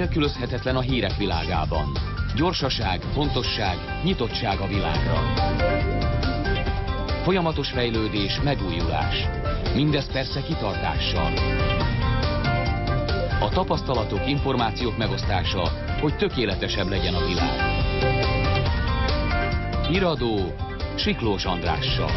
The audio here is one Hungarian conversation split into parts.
nélkülözhetetlen a hírek világában. Gyorsaság, pontosság, nyitottság a világra. Folyamatos fejlődés, megújulás. Mindez persze kitartással. A tapasztalatok, információk megosztása, hogy tökéletesebb legyen a világ. Híradó Siklós Andrással.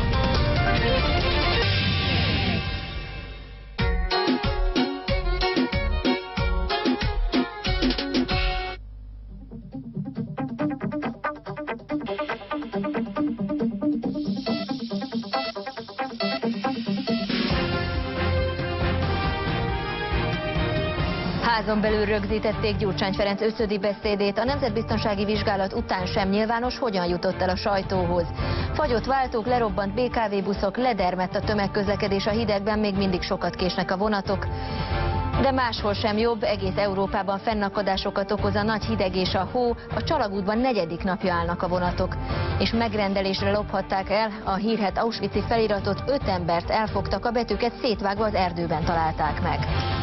Házon belül rögzítették Gyurcsány Ferenc 5. beszédét, a nemzetbiztonsági vizsgálat után sem nyilvános, hogyan jutott el a sajtóhoz. Fagyott váltók, lerobbant BKV buszok, ledermedt a tömegközlekedés a hidegben, még mindig sokat késnek a vonatok. De máshol sem jobb, egész Európában fennakadásokat okoz a nagy hideg és a hó, a Csalagútban 4. napja állnak a vonatok. És megrendelésre lophatták el a hírhedt auschwitzi feliratot, 5 embert elfogtak, a betűket szétvágva az erdőben találták meg.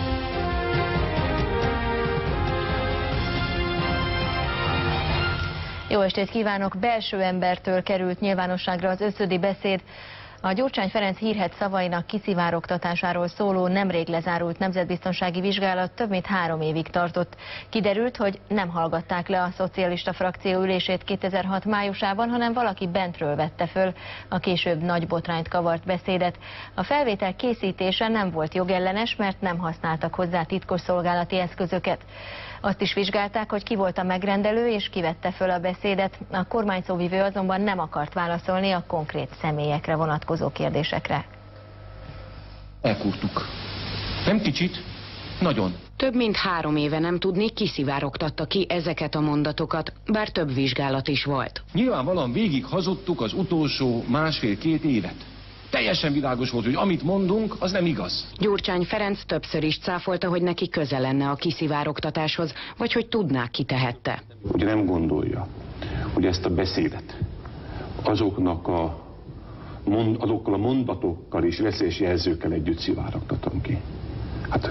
Jó estét kívánok! Belső embertől került nyilvánosságra az 5. beszéd. A Gyurcsány Ferenc hírhedt szavainak kiszivárogtatásáról szóló nemrég lezárult nemzetbiztonsági vizsgálat több mint 3 évig tartott. Kiderült, hogy nem hallgatták le a szocialista frakció ülését 2006 májusában, hanem valaki bentről vette föl a később nagy botrányt kavart beszédet. A felvétel készítése nem volt jogellenes, mert nem használtak hozzá titkosszolgálati eszközöket. Azt is vizsgálták, hogy ki volt a megrendelő és ki vette föl a beszédet. A kormányszóvivő azonban nem akart válaszolni a konkrét személyekre vonatkozó kérdésekre. Elkúrtuk. Nem kicsit, nagyon. Több mint 3 éve nem tudni, ki szivárogtatta ki ezeket a mondatokat, bár több vizsgálat is volt. Nyilvánvalóan végig hazudtuk az utolsó 1,5-2 évet. Teljesen világos volt, hogy amit mondunk, az nem igaz. Gyurcsány Ferenc többször is cáfolta, hogy neki köze lenne a kiszivárogtatáshoz, vagy hogy tudná, ki tehette. Ugye nem gondolja, hogy ezt a beszédet azokkal a mondatokkal és veszélyes jelzőkkel együtt szivárogtatom ki. Hát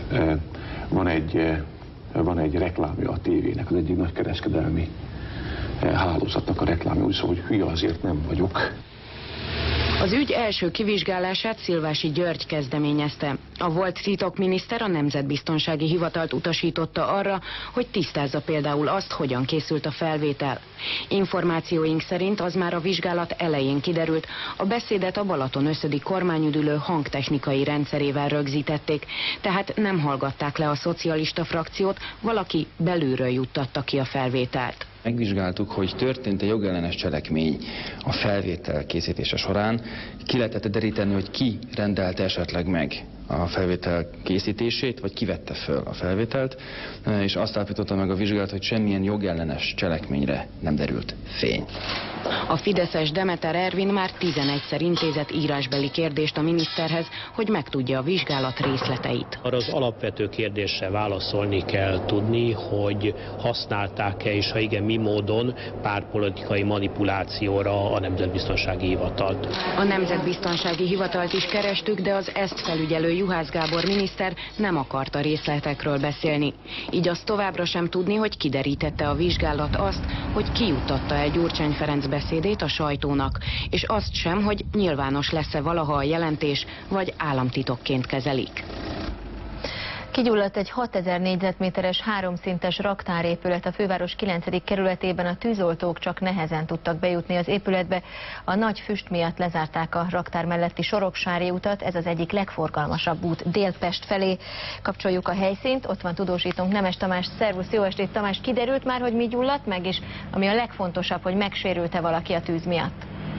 van egy reklámja a tévének, az egyik nagy kereskedelmi hálózatnak a reklámja, úgy szól, hogy hülye azért nem vagyok. Az ügy első kivizsgálását Szilvási György kezdeményezte. A volt titokminiszter a Nemzetbiztonsági Hivatalt utasította arra, hogy tisztázza például azt, hogyan készült a felvétel. Információink szerint az már a vizsgálat elején kiderült, a beszédet a Balaton összödi kormányüdülő hangtechnikai rendszerével rögzítették, tehát nem hallgatták le a szocialista frakciót, valaki belülről juttatta ki a felvételt. Megvizsgáltuk, hogy történt-e jogellenes cselekmény a felvétel készítése során. Ki lehetett deríteni, hogy ki rendelte esetleg meg a felvétel készítését, vagy ki vette föl a felvételt, és azt állapította meg a vizsgálat, hogy semmilyen jogellenes cselekményre nem derült fény. A fideszes Demeter Ervin már 11-szer intézett írásbeli kérdést a miniszterhez, hogy megtudja a vizsgálat részleteit. Arra az alapvető kérdésre válaszolni kell tudni, hogy használták-e, és ha igen, mi módon pártpolitikai manipulációra a Nemzetbiztonsági Hivatalt. A Nemzetbiztonsági Hivatalt is kerestük, de az ezt felügyelő Juhász Gábor miniszter nem akarta részletekről beszélni. Így azt továbbra sem tudni, hogy kiderítette a vizsgálat azt, hogy ki juttatta el Gyurcsány Ferenc beszédét a sajtónak, és azt sem, hogy nyilvános lesz-e valaha a jelentés, vagy államtitokként kezelik. Kigyulladt egy 6000 négyzetméteres 3 szintes raktárépület a főváros 9. kerületében, a tűzoltók csak nehezen tudtak bejutni az épületbe. A nagy füst miatt lezárták a raktár melletti Soroksári utat, ez az egyik legforgalmasabb út Dél-Pest felé. Kapcsoljuk a helyszínt, ott van tudósítónk Nemes Tamás. Szervusz, jó estét Tamás, kiderült már, hogy mi gyulladt meg, és ami a legfontosabb, hogy megsérült-e valaki a tűz miatt?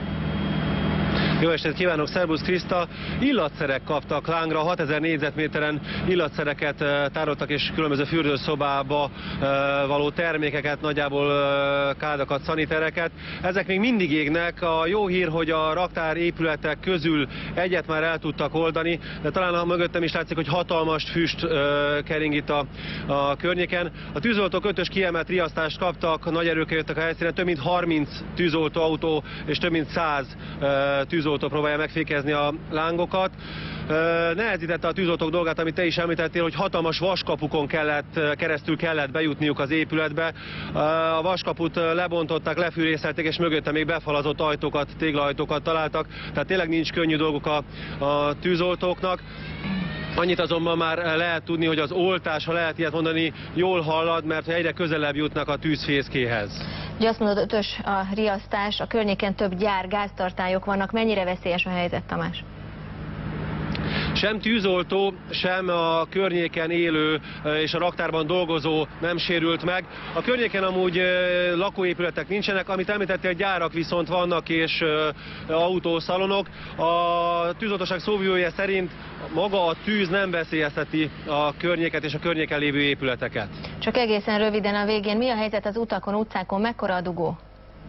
Jó estét kívánok, szervusz Kriszta! Illatszerek kaptak lángra, 6000 négyzetméteren illatszereket tároltak, és különböző fürdőszobába való termékeket, nagyjából kádakat, szanitereket. Ezek még mindig égnek. A jó hír, hogy a raktár épületek közül egyet már el tudtak oldani, de talán a mögöttem is látszik, hogy hatalmas füst kering itt a környéken. A tűzoltók 5-ös kiemelt riasztást kaptak, nagy erőkkel jöttek a helyszínen, több mint 30 tűzoltóautó és több mint 100 tűzoltó tűzoltó próbálja megfékezni a lángokat. Nehezítette a tűzoltók dolgát, amit te is említettél, hogy hatalmas vaskapukon keresztül kellett bejutniuk az épületbe. A vaskaput lebontották, lefűrészelték, és mögötte még befalazott ajtókat, téglaajtókat találtak. Tehát tényleg nincs könnyű dolguk a tűzoltóknak. Annyit azonban már lehet tudni, hogy az oltás, ha lehet ilyet mondani, jól halad, mert egyre közelebb jutnak a tűzfészkéhez. Ugye azt mondod, 5-ös a riasztás, a környéken több gyár, gáztartályok vannak. Mennyire veszélyes a helyzet, Tamás? Sem tűzoltó, sem a környéken élő és a raktárban dolgozó nem sérült meg. A környéken amúgy lakóépületek nincsenek, amit említettél, gyárak viszont vannak és autószalonok. A tűzoltóság szóvivője szerint maga a tűz nem veszélyezteti a környéket és a környéken lévő épületeket. Csak egészen röviden a végén, mi a helyzet az utakon, utcákon, mekkora a dugó?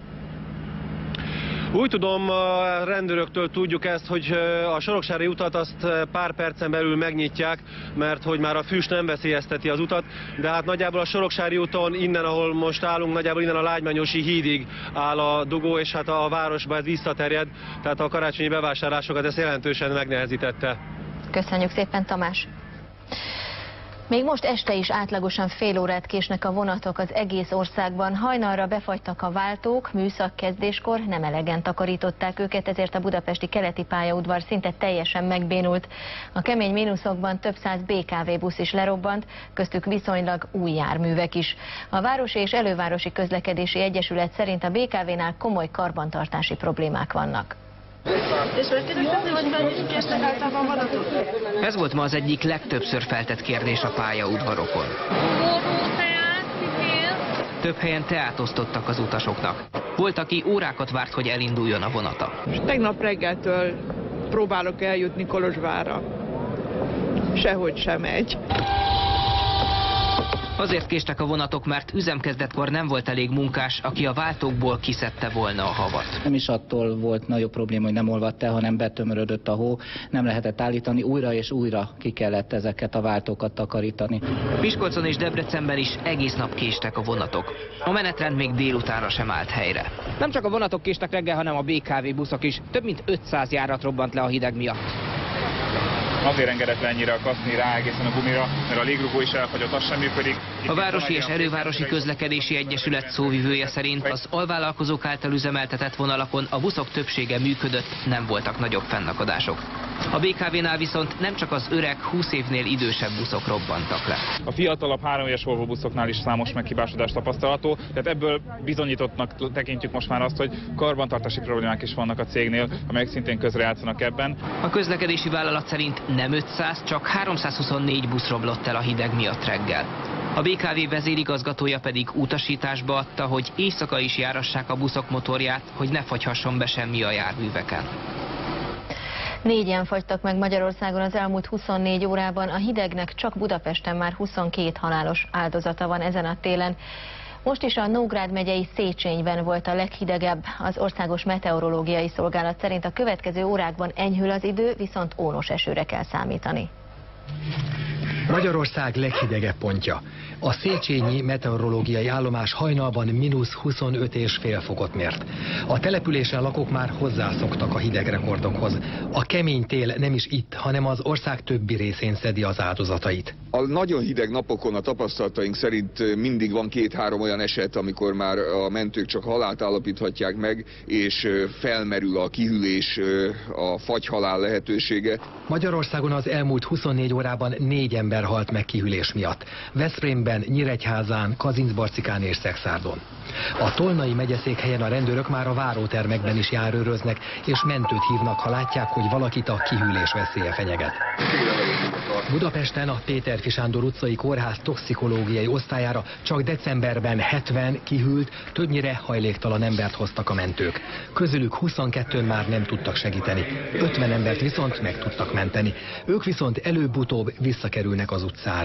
Úgy tudom, a rendőröktől tudjuk ezt, hogy a Soroksári utat azt pár percen belül megnyitják, mert hogy már a füst nem veszélyezteti az utat, de hát nagyjából a Soroksári úton, innen, ahol most állunk, nagyjából innen a Lágymányosi hídig áll a dugó, és hát a városba ez visszaterjed, tehát a karácsonyi bevásárlásokat ez jelentősen megnehezítette. Köszönjük szépen, Tamás! Még most este is átlagosan fél órát késnek a vonatok az egész országban. Hajnalra befagytak a váltók, műszakkezdéskor nem elegen takarították őket, ezért a budapesti keleti pályaudvar szinte teljesen megbénult. A kemény mínuszokban több száz BKV busz is lerobbant, köztük viszonylag új járművek is. A Városi és Elővárosi Közlekedési Egyesület szerint a BKV-nál komoly karbantartási problémák vannak. Ez volt ma az egyik legtöbbször feltett kérdés a pályaudvarokon. Több helyen teát osztottak az utasoknak. Volt, aki órákat várt, hogy elinduljon a vonata. Tegnap reggeltől próbálok eljutni Kolozsvárra. Sehogy sem megy. Azért késtek a vonatok, mert üzemkezdetkor nem volt elég munkás, aki a váltókból kiszedte volna a havat. Nem is attól volt nagyobb probléma, hogy nem olvadt el, hanem betömörödött a hó, nem lehetett állítani, újra és újra ki kellett ezeket a váltókat takarítani. Miskolcon és Debrecenben is egész nap késtek a vonatok. A menetrend még délutánra sem állt helyre. Nem csak a vonatok késtek reggel, hanem a BKV buszok is. Több mint 500 járat robbant le a hideg miatt. Azért engedett le ennyire a kaszni rá egészen a gumira, mert a légrugó is elfagyott, az sem működik. A Városi és Elővárosi Közlekedési Egyesület szóvivője szerint az alvállalkozók által üzemeltetett vonalakon a buszok többsége működött, nem voltak nagyobb fennakadások. A BKV-nál viszont nem csak az öreg, 20 évnél idősebb buszok robbantak le. A fiatalabb 3 éves Volvo buszoknál is számos meghibásodás tapasztalható, tehát ebből bizonyítottnak tekintjük most már azt, hogy karbantartási problémák is vannak a cégnél, amelyek szintén közrejátszanak ebben. A közlekedési vállalat szerint nem 500, csak 324 busz romlott el a hideg miatt reggel. A BKV vezérigazgatója pedig utasításba adta, hogy éjszaka is járassák a buszok motorját, hogy ne fagyhasson be semmi a járműveken. 4-en fagytak meg Magyarországon az elmúlt 24 órában, a hidegnek csak Budapesten már 22 halálos áldozata van ezen a télen. Most is a Nógrád megyei Széchenyben volt a leghidegebb. Az Országos Meteorológiai Szolgálat szerint a következő órákban enyhül az idő, viszont ónos esőre kell számítani. Magyarország leghidegebb pontja. A Széchenyi meteorológiai állomás hajnalban -25,5 fokot mért. A településen lakók már hozzászoktak a hidegrekordokhoz. A kemény tél nem is itt, hanem az ország többi részén szedi az áldozatait. A nagyon hideg napokon a tapasztalataink szerint mindig van 2-3 olyan eset, amikor már a mentők csak halált állapíthatják meg, és felmerül a kihűlés, a fagyhalál lehetősége. Magyarországon az elmúlt 24 órában 4 ember halt meg kihűlés miatt. Veszprémben, Nyíregyházán, Kazincbarcikán és Szekszárdon. A Tolnai megyeszékhelyen a rendőrök már a várótermekben is járőröznek, és mentőt hívnak, ha látják, hogy valakit a kihűlés veszélye fenyeget. Budapesten a Péterfi Sándor utcai kórház toxikológiai osztályára csak decemberben 70 kihűlt, többnyire hajléktalan embert hoztak a mentők. Közülük 22-n már nem tudtak segíteni, 50 embert viszont meg tudtak menteni. Ők viszont előbb-utóbb visszakerülnek az utcára.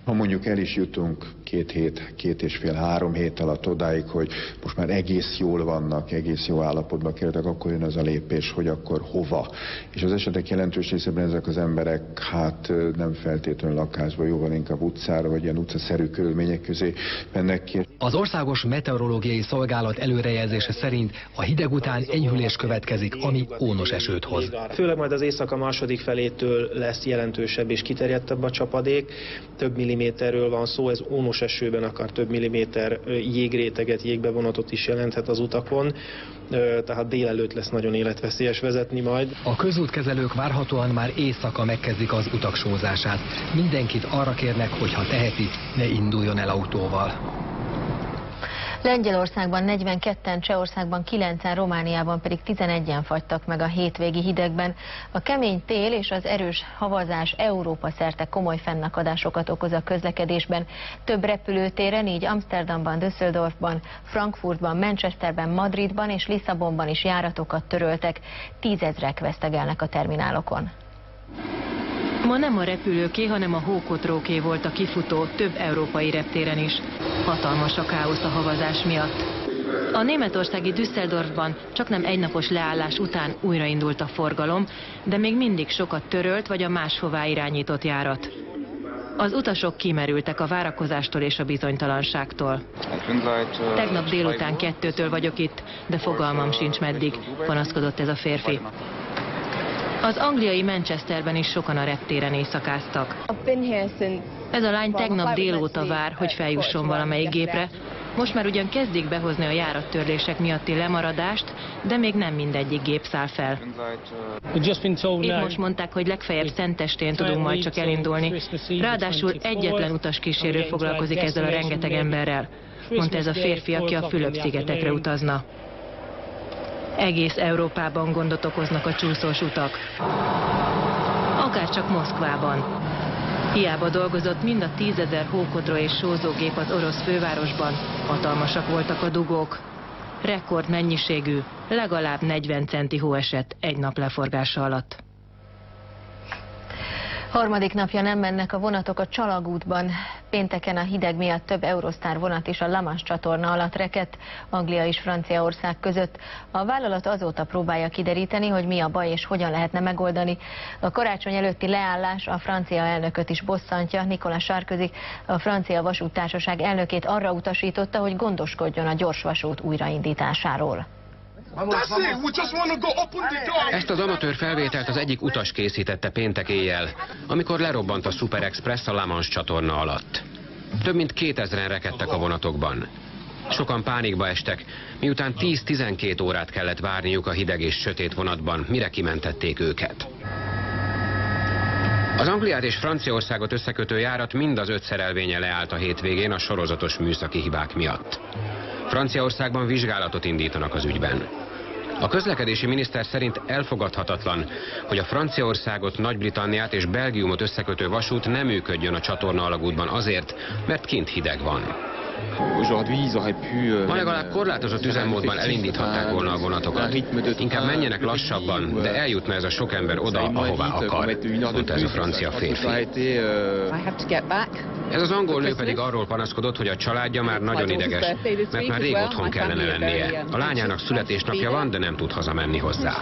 Ha mondjuk el is jutunk 2 hét, 2,5-3 hét alatt odáig, hogy most már egész jól vannak, egész jó állapotban kerültek, akkor jön az a lépés, hogy akkor hova. És az esetek jelentős részében ezek az emberek nem feltétlenül lakásba, jóval inkább utcára, vagy ilyen utcaszerű körülmények közé mennek ki. Az Országos Meteorológiai Szolgálat előrejelzése szerint a hideg után enyhülés következik, ami ónos esőt hoz. Főleg majd az éjszaka második felétől lesz jelentősebb és kiterjedtebb a csapadék. Több milliméterről van szó, ez ónos esőben akár több milliméter jégréteget, jégbevonatot is jelenthet az utakon, tehát délelőtt lesz nagyon életveszélyes vezetni majd. A közútkezelők várhatóan már éjszaka megkezdik az utak sózását. Mindenkit arra kérnek, hogy ha teheti, ne induljon el autóval. Lengyelországban 42-en, Csehországban 9-en, Romániában pedig 11-en fagytak meg a hétvégi hidegben. A kemény tél és az erős havazás Európa szerte komoly fennakadásokat okoz a közlekedésben. Több repülőtéren, így Amsterdamban, Düsseldorfban, Frankfurtban, Manchesterben, Madridban és Lisszabonban is járatokat töröltek. 10 000-ek vesztegelnek a terminálokon. Ma nem a repülőké, hanem a hókotróké volt a kifutó több európai reptéren is. Hatalmas a káosz a havazás miatt. A németországi Düsseldorfban csaknem egynapos leállás után újraindult a forgalom, de még mindig sokat törölt vagy a máshová irányított járat. Az utasok kimerültek a várakozástól és a bizonytalanságtól. Tegnap délután 2-től vagyok itt, de fogalmam sincs meddig, panaszkodott ez a férfi. Az angliai Manchesterben is sokan a reptéren éjszakáztak. Ez a lány tegnap délóta vár, hogy feljusson valamelyik gépre. Most már ugyan kezdik behozni a járattörlések miatti lemaradást, de még nem mindegyik gép száll fel. Itt most mondták, hogy legfeljebb szentestén tudunk majd csak elindulni. Ráadásul egyetlen utaskísérő foglalkozik ezzel a rengeteg emberrel, mondta ez a férfi, aki a Fülöp-szigetekre utazna. Egész Európában gondot okoznak a csúszós utak. Akárcsak Moszkvában. Hiába dolgozott mind a 10 000 hókodró és sózógép az orosz fővárosban, hatalmasak voltak a dugók. Rekord mennyiségű, legalább 40 centi hó esett egy nap leforgása alatt. Harmadik napja nem mennek a vonatok a Csalagútban. Pénteken a hideg miatt több Eurostar vonat is a La Manche csatorna alatt rekedt, Anglia és Franciaország között. A vállalat azóta próbálja kideríteni, hogy mi a baj és hogyan lehetne megoldani. A karácsony előtti leállás a francia elnököt is bosszantja. Nicolas Sarkozy, a francia vasúttársaság elnökét arra utasította, hogy gondoskodjon a gyorsvasút újraindításáról. Ezt az amatőr felvételt az egyik utas készítette péntek éjjel, amikor lerobbant a Super Express a La Manche csatorna alatt. Több mint 2000-en rekedtek a vonatokban. Sokan pánikba estek, miután 10-12 órát kellett várniuk a hideg és sötét vonatban, mire kimentették őket. Az Angliát és Franciaországot összekötő járat mind az 5 szerelvénye leállt a hétvégén a sorozatos műszaki hibák miatt. Franciaországban vizsgálatot indítanak az ügyben. A közlekedési miniszter szerint elfogadhatatlan, hogy a Franciaországot, Nagy-Britanniát és Belgiumot összekötő vasút nem működjön a csatorna alagútban azért, mert kint hideg van. Ma legalább korlátozott üzemmódban elindíthatták volna a vonatokat. Inkább menjenek lassabban, de eljutna ez a sok ember oda, ahová akar, mondta ez a francia férfi. Ez az angol nő pedig arról panaszkodott, hogy a családja már nagyon ideges, mert már rég otthon kellene lennie. A lányának születésnapja van, de nem tud hazamenni hozzá.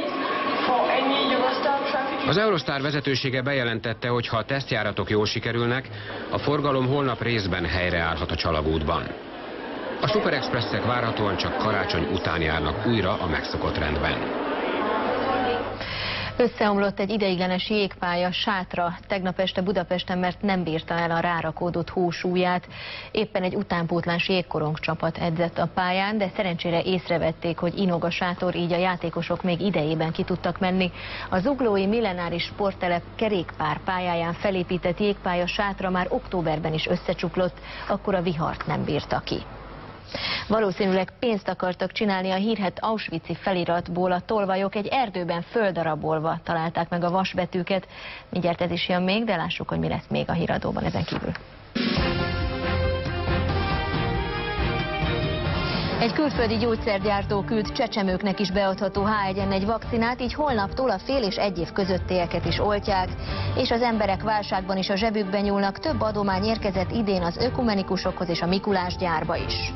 Az Eurostar vezetősége bejelentette, hogy ha a tesztjáratok jól sikerülnek, a forgalom holnap részben helyreállhat a Csalagútban. A Super Expresszek várhatóan csak karácsony után járnak újra a megszokott rendben. Összeomlott egy ideiglenes jégpálya sátra tegnap este Budapesten, mert nem bírta el a rárakódott hó súlyát. Éppen egy utánpótlás jégkorong csapat edzett a pályán, de szerencsére észrevették, hogy inog a sátor, így a játékosok még idejében ki tudtak menni. A zuglói Millenáris Sporttelep kerékpár pályáján felépített jégpálya sátra már októberben is összecsuklott, akkor a vihart nem bírta ki. Valószínűleg pénzt akartak csinálni a hírhedt auschwitzi feliratból, a tolvajok egy erdőben földarabolva találták meg a vasbetűket. Mindjárt ez is jön még, de lássuk, hogy mi lesz még a híradóban ezen kívül. Egy külföldi gyógyszergyártó küld csecsemőknek is beadható H1N1 vakcinát, így holnaptól a fél és egy év közöttieket is oltják, és az emberek válságban is a zsebükbe nyúlnak. Több adomány érkezett idén az ökumenikusokhoz és a Mikulás gyárba is.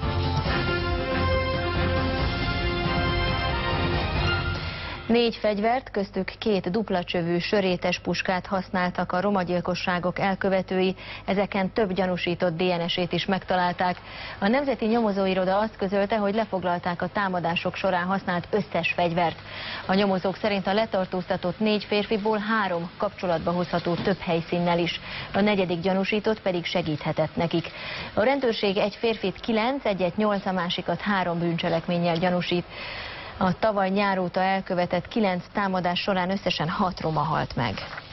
Négy fegyvert, köztük 2 duplacsövű sörétes puskát használtak a romagyilkosságok elkövetői, ezeken több gyanúsított DNS-ét is megtalálták. A Nemzeti Nyomozóiroda azt közölte, hogy lefoglalták a támadások során használt összes fegyvert. A nyomozók szerint a letartóztatott 4 férfiból 3 kapcsolatba hozható több helyszínnel is. A 4. gyanúsított pedig segíthetett nekik. A rendőrség egy férfit 9, egyet 8, a másikat 3 bűncselekménnyel gyanúsít. A tavaly nyár óta elkövetett 9 támadás során összesen 6 roma halt meg.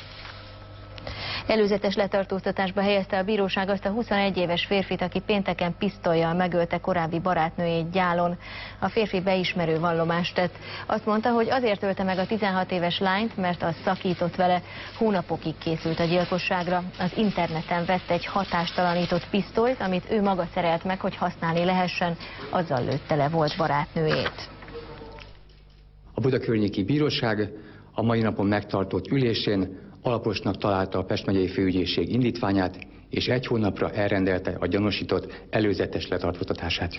Előzetes letartóztatásba helyezte a bíróság azt a 21 éves férfit, aki pénteken pisztollyal megölte korábbi barátnőjét Gyálon. A férfi beismerő vallomást tett. Azt mondta, hogy azért ölte meg a 16 éves lányt, mert az szakított vele. Hónapokig készült a gyilkosságra. Az interneten vett egy hatástalanított pisztolyt, amit ő maga szerelt meg, hogy használni lehessen. Azzal lőtte le volt barátnőjét. A Budakörnyéki Bíróság a mai napon megtartott ülésén alaposnak találta a Pest megyei főügyészség indítványát, és 1 hónapra elrendelte a gyanúsított előzetes letartóztatását.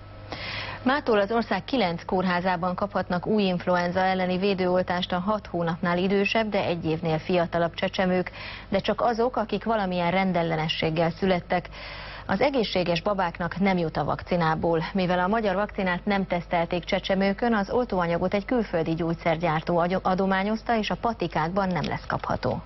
Mától az ország 9 kórházában kaphatnak új influenza elleni védőoltást a 6 hónapnál idősebb, de 1 évnél fiatalabb csecsemők, de csak azok, akik valamilyen rendellenességgel születtek. Az egészséges babáknak nem jut a vakcinából. Mivel a magyar vakcinát nem tesztelték csecsemőkön, az oltóanyagot egy külföldi gyógyszergyártó adományozta, és a patikákban nem lesz kapható.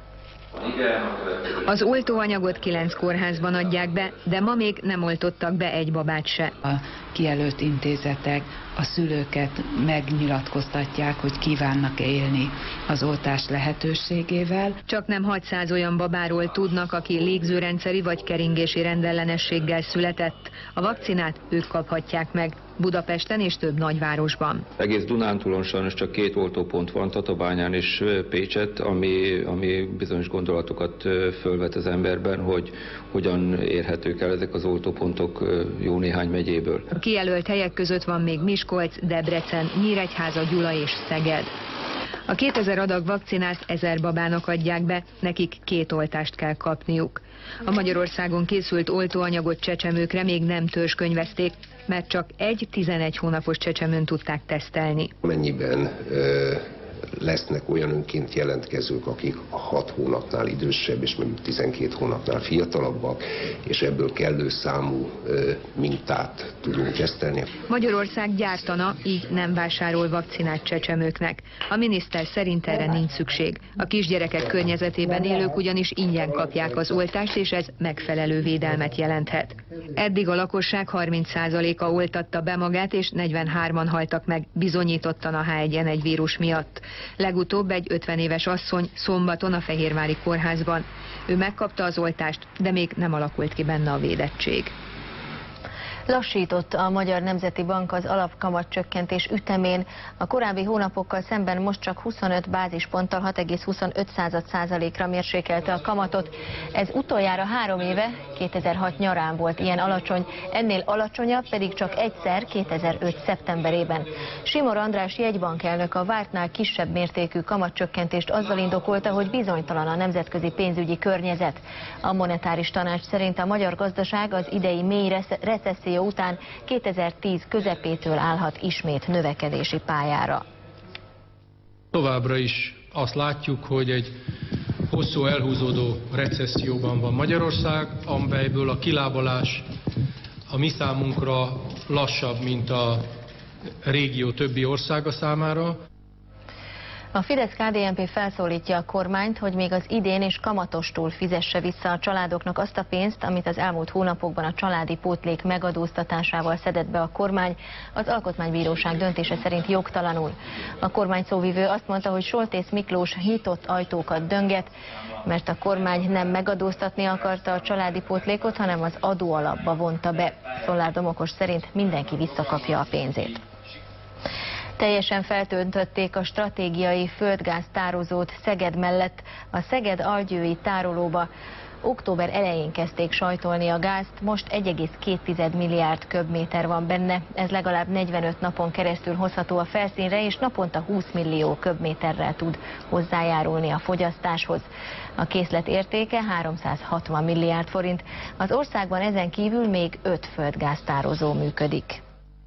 Az oltóanyagot 9 kórházban adják be, de ma még nem oltottak be egy babát se. A kijelölt intézetek a szülőket megnyilatkoztatják, hogy kívánnak élni az oltás lehetőségével. Csak nem 600 olyan babáról tudnak, aki légzőrendszeri vagy keringési rendellenességgel született. A vakcinát ők kaphatják meg Budapesten és több nagyvárosban. Egész Dunántúlon sajnos csak 2 oltópont van, Tatabányán és Pécsett, ami bizonyos gondolatokat fölvet az emberben, hogy hogyan érhetők el ezek az oltópontok jó néhány megyéből. A kijelölt helyek között van még Miskolc, Debrecen, Nyíregyháza, Gyula és Szeged. A 2000 adag vakcinát 1000 babának adják be, nekik 2 oltást kell kapniuk. A Magyarországon készült oltóanyagot csecsemőkre még nem törzskönyvezték, mert csak egy 11 hónapos csecsemőn tudták tesztelni. Mennyiben lesznek olyan önként jelentkezők, akik 6 hónapnál idősebb és mondjuk 12 hónapnál fiatalabbak, és ebből kellő számú mintát tudunk tesztelni. Magyarország gyártana, így nem vásárol vakcinát csecsemőknek. A miniszter szerint erre nincs szükség. A kisgyerekek környezetében élők ugyanis ingyen kapják az oltást, és ez megfelelő védelmet jelenthet. Eddig a lakosság 30%-a oltatta be magát, és 43-an haltak meg bizonyítottan a H1N1 vírus miatt. Legutóbb egy 50 éves asszony szombaton a Fehérvári kórházban. Ő megkapta az oltást, de még nem alakult ki benne a védettség. Lassított a Magyar Nemzeti Bank az alapkamatcsökkentés ütemén. A korábbi hónapokkal szemben most csak 25 bázisponttal 6,25%-ra mérsékelte a kamatot. Ez utoljára 3 éve, 2006 nyarán volt ilyen alacsony, ennél alacsonyabb pedig csak egyszer 2005 szeptemberében. Simor András jegybankelnök a vártnál kisebb mértékű kamatcsökkentést azzal indokolta, hogy bizonytalan a nemzetközi pénzügyi környezet. A monetáris tanács szerint a magyar gazdaság az idei mély recesszió után 2010 közepétől állhat ismét növekedési pályára. Továbbra is azt látjuk, hogy egy hosszú elhúzódó recesszióban van Magyarország, amelyből a kilábalás a mi számunkra lassabb, mint a régió többi országa számára. A Fidesz-KDNP felszólítja a kormányt, hogy még az idén és kamatostól fizesse vissza a családoknak azt a pénzt, amit az elmúlt hónapokban a családi pótlék megadóztatásával szedett be a kormány, az Alkotmánybíróság döntése szerint jogtalanul. A kormány szóvivő azt mondta, hogy Soltész Miklós nyitott ajtókat dönget, mert a kormány nem megadóztatni akarta a családi pótlékot, hanem az adóalapba vonta be. Szollár Domokos szerint mindenki visszakapja a pénzét. Teljesen feltöntötték a stratégiai földgáztározót Szeged mellett a Szeged-Algyői tárolóba. Október elején kezdték sajtolni a gázt, most 1,2 milliárd köbméter van benne. Ez legalább 45 napon keresztül hozható a felszínre, és naponta 20 millió köbméterrel tud hozzájárulni a fogyasztáshoz. A készlet értéke 360 milliárd forint. Az országban ezen kívül még 5 földgáztározó működik.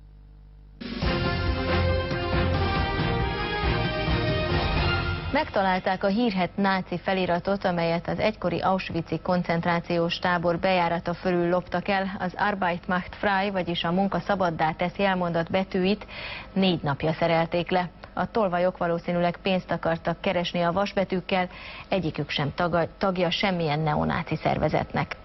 Megtalálták a hírhedt náci feliratot, amelyet az egykori auschwitzi koncentrációs tábor bejárata fölül loptak el. Az Arbeit macht frei, vagyis a munka szabaddá teszi elmondat betűit 4 napja szerelték le. A tolvajok valószínűleg pénzt akartak keresni a vasbetűkkel, egyikük sem tagja semmilyen neonáci szervezetnek.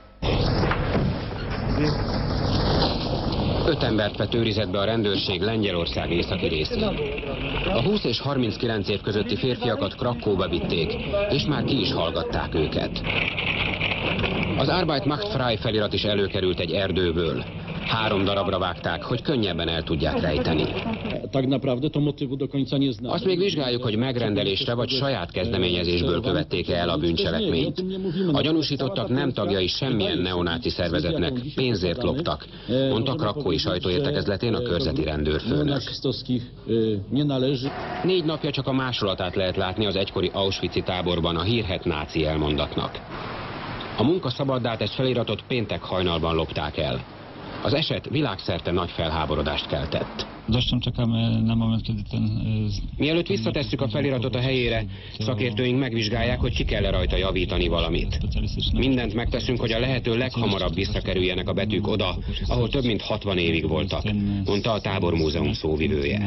5 embert vett őrizetbe a rendőrség Lengyelország északi részén. A 20 és 39 év közötti férfiakat Krakóba vitték, és már ki is hallgatták őket. Az Arbeit macht frei felirat is előkerült egy erdőből. 3 darabra vágták, hogy könnyebben el tudják rejteni. Azt még vizsgáljuk, hogy megrendelésre vagy saját kezdeményezésből követték el a bűncselekményt. A gyanúsítottak nem tagjai semmilyen neonáci szervezetnek, pénzért loptak, mondta krakói sajtóértekezletén a körzeti rendőrfőnök. 4 napja csak a másolatát lehet látni az egykori auschwitzi táborban a hírhedt náci elmondatnak. A munka szabaddá tett feliratot péntek hajnalban lopták el. Az eset világszerte nagy felháborodást keltett. Mielőtt visszatesszük a feliratot a helyére, szakértőink megvizsgálják, hogy ki kell-e rajta javítani valamit. Mindent megteszünk, hogy a lehető leghamarabb visszakerüljenek a betűk oda, ahol több mint 60 évig voltak, mondta a tábormúzeum szóvivője.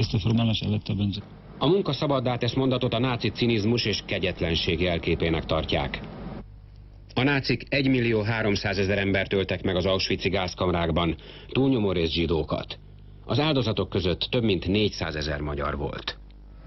A munka szabaddá tesz mondatot a náci cinizmus és kegyetlenség jelképének tartják. A nácik 1.300.000 embert öltek meg az auschwitzi gázkamrákban, túlnyomó részt zsidókat. Az áldozatok között több mint 400.000 magyar volt.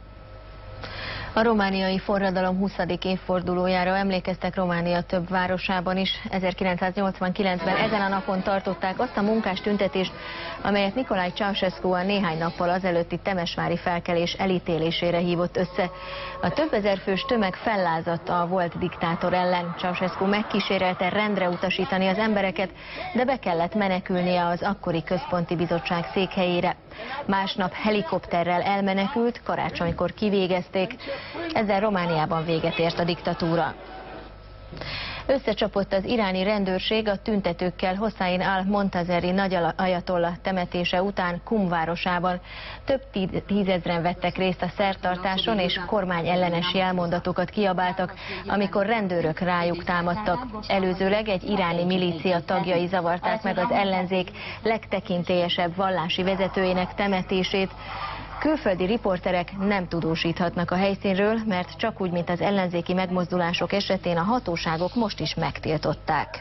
A romániai forradalom 20. évfordulójára emlékeztek Románia több városában is. 1989-ben ezen a napon tartották azt a munkástüntetést, amelyet Nicolae Ceausescu a néhány nappal azelőtti temesvári felkelés elítélésére hívott össze. A több ezer fős tömeg fellázadt a volt diktátor ellen. Ceausescu megkísérelte rendre utasítani az embereket, de be kellett menekülnie az akkori központi bizottság székhelyére. Másnap helikopterrel elmenekült, karácsonykor kivégezték. Ezzel Romániában véget ért a diktatúra. Összecsapott az iráni rendőrség a tüntetőkkel Hossein al-Montazeri nagy ajatollah temetése után Kum városában. Több tízezren vettek részt a szertartáson, és kormányellenes jelmondatokat kiabáltak, amikor rendőrök rájuk támadtak. Előzőleg egy iráni milícia tagjai zavarták meg az ellenzék legtekintélyesebb vallási vezetőjének temetését. Külföldi riporterek nem tudósíthatnak a helyszínről, mert csak úgy, mint az ellenzéki megmozdulások esetén a hatóságok most is megtiltották.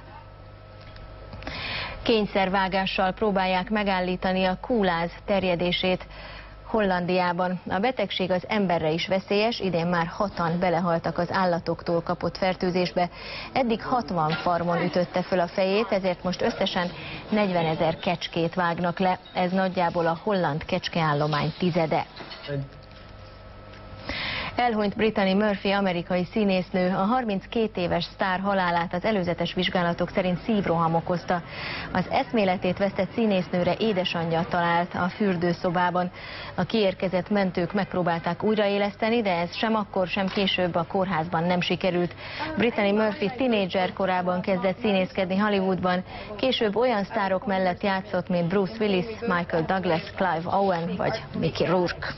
Kényszervágással próbálják megállítani a kúláz terjedését Hollandiában. A betegség az emberre is veszélyes, idén már 6-an belehaltak az állatoktól kapott fertőzésbe. Eddig 60 farmon ütötte föl a fejét, ezért most összesen 40 000 kecskét vágnak le. Ez nagyjából a holland kecskeállomány tizede. Elhunyt Brittany Murphy amerikai színésznő. A 32 éves sztár halálát az előzetes vizsgálatok szerint szívroham okozta. Az eszméletét vesztett színésznőre édesanyja talált a fürdőszobában. A kiérkezett mentők megpróbálták újraéleszteni, de ez sem akkor, sem később a kórházban nem sikerült. Brittany Murphy tínédzser korában kezdett színészkedni Hollywoodban, később olyan sztárok mellett játszott, mint Bruce Willis, Michael Douglas, Clive Owen vagy Mickey Rourke.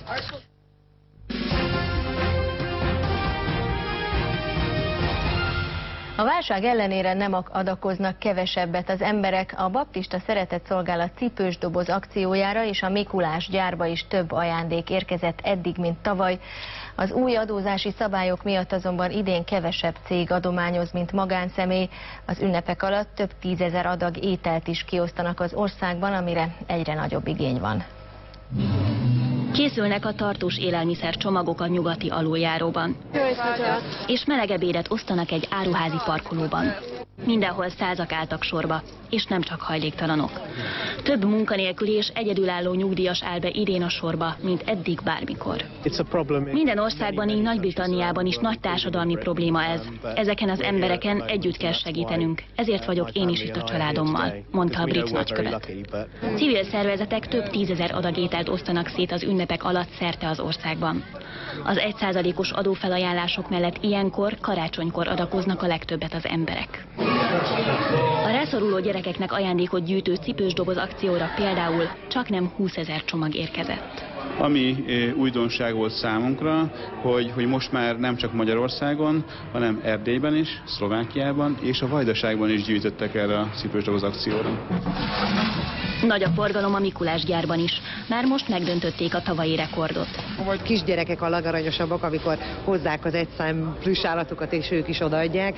A válság ellenére nem adakoznak kevesebbet az emberek. A Baptista Szeretetszolgálat cipős doboz akciójára és a Mikulás gyárba is több ajándék érkezett eddig, mint tavaly. Az új adózási szabályok miatt azonban idén kevesebb cég adományoz, mint magánszemély. Az ünnepek alatt több 10 000 adag ételt is kiosztanak az országban, amire egyre nagyobb igény van. Készülnek a tartós élelmiszer csomagok a nyugati aluljáróban. És meleg ebédet osztanak egy áruházi parkolóban. Mindenhol százak álltak sorba. és nem csak hajléktalanok. Több munkanélküli és egyedülálló nyugdíjas áll be idén a sorba, mint eddig bármikor. Minden országban, így Nagy-Britanniában is nagy társadalmi probléma ez. Ezeken az embereken együtt kell segítenünk. Ezért vagyok én is itt a családommal, mondta a brit nagykövet. Civil szervezetek több 10 000 adag ételt osztanak szét az ünnepek alatt szerte az országban. Az 1%-os adófelajánlások mellett ilyenkor, karácsonykor adakoznak a legtöbbet az emberek. A rászoruló gyerekeknek ajándékot gyűjtő cipősdoboz akcióra például csaknem 20 000 csomag érkezett. Ami újdonság volt számunkra, hogy most már nem csak Magyarországon, hanem Erdélyben is, Szlovákiában és a Vajdaságban is gyűjtöttek erre a cipősdoboz akcióra. Nagy a forgalom a Mikulás gyárban is. Már most megdöntötték a tavalyi rekordot. Vagy kisgyerekek a legaranyosabbak, amikor hozzák az egyszám plüssállatokat, és ők is odaadják.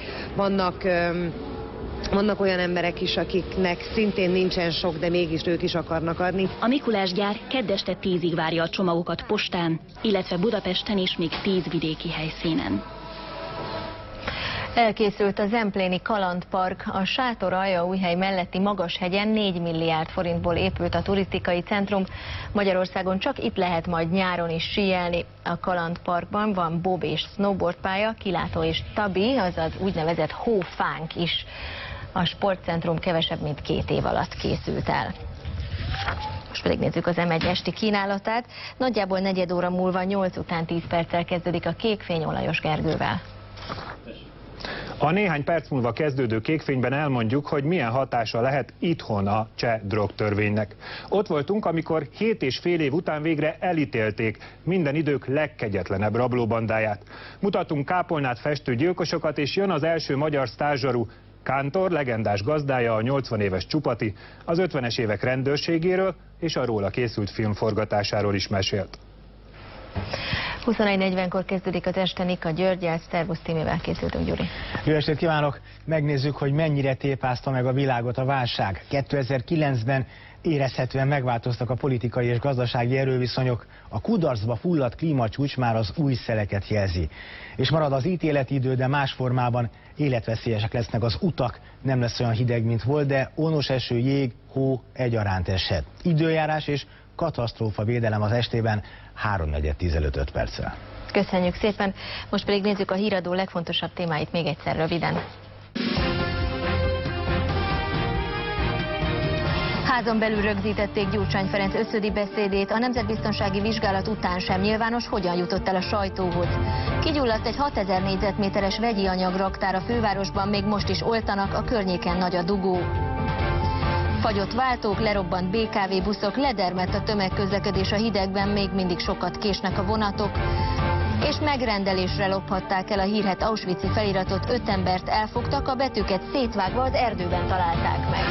Vannak olyan emberek is, akiknek szintén nincsen sok, de mégis ők is akarnak adni. A Mikulás gyár kedd este 10-ig várja a csomagokat postán, illetve Budapesten és még 10 vidéki helyszínen. Elkészült a Zempléni Kalandpark, a Sátor-Aljaújhely melletti Magashegyen 4 milliárd forintból épült a turisztikai centrum. Magyarországon csak itt lehet majd nyáron is síelni. A Kalandparkban van bob és snowboard pálya, kilátó és tabi, azaz úgynevezett hófánk is. A sportcentrum kevesebb mint 2 év alatt készült el. Most pedig nézzük az M1 esti kínálatát. Nagyjából 4 óra múlva 8 után 10 perccel kezdődik a Kékfény Olajos Gergővel. A néhány perc múlva kezdődő Kékfényben elmondjuk, hogy milyen hatása lehet itthon a cseh drogtörvénynek. Ott voltunk, amikor 7,5 év után végre elítélték minden idők legkegyetlenebb rablóbandáját. Mutatunk kápolnát festő gyilkosokat, és jön az első magyar sztázsarú. Kántor, legendás gazdája, a 80 éves Csupati, az 50-es évek rendőrségéről és a róla készült film forgatásáról is mesélt. 21:40-kor kezdődik az este Nika Györgyel, Szervusz Tímével készültünk, Gyuri. Jó estét kívánok! Megnézzük, hogy mennyire tépázta meg a világot a válság. 2009-ben érezhetően megváltoztak a politikai és gazdasági erőviszonyok, a kudarcba fulladt klímacsúcs már az új szeleket jelzi. És marad az ítéletidő, de más formában életveszélyesek lesznek az utak, nem lesz olyan hideg, mint volt, de ónos eső, jég, hó egyaránt eshet. Időjárás és katasztrófa védelem az estében 3:45 perccel. Köszönjük szépen, most pedig nézzük a híradó legfontosabb témáit még egyszer röviden. Házon belül rögzítették Gyurcsány Ferenc összödi beszédét, a nemzetbiztonsági vizsgálat után sem nyilvános, hogyan jutott el a sajtóhoz. Kigyulladt egy 6000 négyzetméteres vegyi anyagraktár a fővárosban, még most is oltanak, a környéken nagy a dugó. Fagyott váltók, lerobbant BKV buszok, ledermedt a tömegközlekedés a hidegben, még mindig sokat késnek a vonatok. És megrendelésre lophatták el a hírhedt auschwitzi feliratot, 5 embert elfogtak, a betűket szétvágva az erdőben találták meg.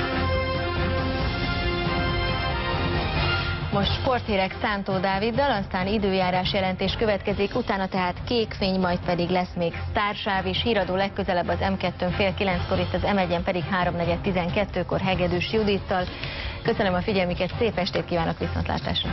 Most sporthírek Szántó Dáviddal, aztán időjárás jelentés következik, utána tehát Kékfény, majd pedig lesz még sztársáv is. Híradó legközelebb az M2-n fél 9-kor, itt az M1-en pedig 3:12-kor Hegedűs Judittal. Köszönöm a figyelmüket, szép estét kívánok, viszontlátásra!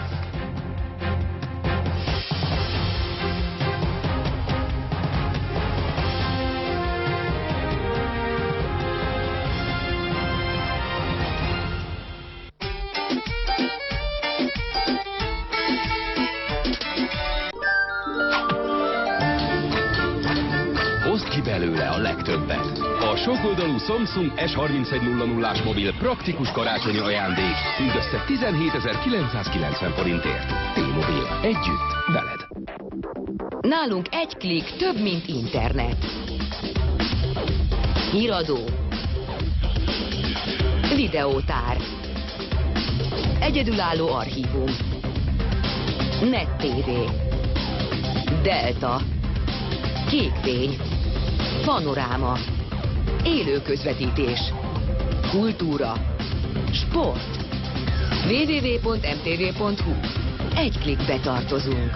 Belőle a legtöbbet. A sokoldalú Samsung S3100-as mobil praktikus karácsonyi ajándék mindössze 17.990 forintért. T-Mobil. Együtt veled. Nálunk egy klik több, mint internet. Híradó. Videótár. Egyedülálló archívum. Net TV. Delta. Kékfény. Panoráma. Élő közvetítés. Kultúra. Sport. www.mtv.hu. Egy klikbe tartozunk.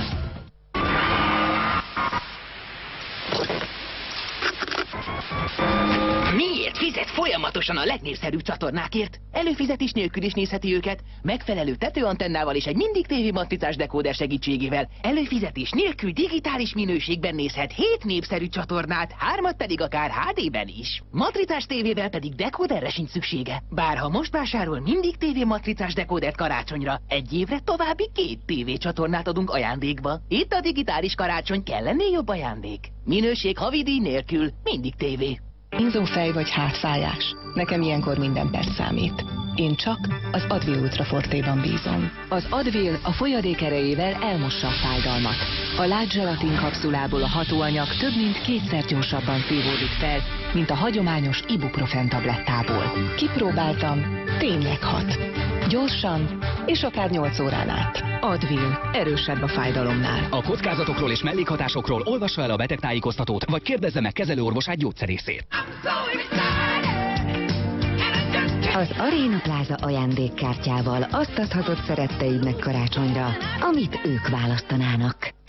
Miért fizet folyamatosan folyamatosan a legnépszerűbb csatornákért. Előfizetés nélkül is nézheti őket, megfelelő tetőantennával és egy mindig tévé matricás dekóder segítségével. Előfizetés nélkül digitális minőségben nézhet 7 népszerű csatornát, 3 pedig akár HD-ben is. Matricás tévével pedig dekóderre sincs szüksége. Bár ha most vásárol mindig tévé matricás dekódert karácsonyra, 1 évre további 2 tévécsatornát adunk ajándékba. Itt a digitális karácsony, kell lennél jobb ajándék. Minőség havidíj nélkül, mindig tévé. Izzófej vagy hátfájás. Nekem ilyenkor minden perc számít. Én csak az Advil Ultra Fortéban bízom. Az Advil a folyadék erejével elmossa a fájdalmat. A lágy zselatin kapszulából a hatóanyag több mint 2-szer gyorsabban szívódik fel, mint a hagyományos ibuprofen tablettából. Kipróbáltam, tényleg hat. Gyorsan, és akár 8 órán át. Advil, erősebb a fájdalomnál. A kockázatokról és mellékhatásokról olvassa el a betegtájékoztatót, vagy kérdezze meg kezelőorvosát, gyógyszerészét. Az Arena Plaza ajándékkártyával azt adhatod szeretteidnek karácsonyra, amit ők választanának.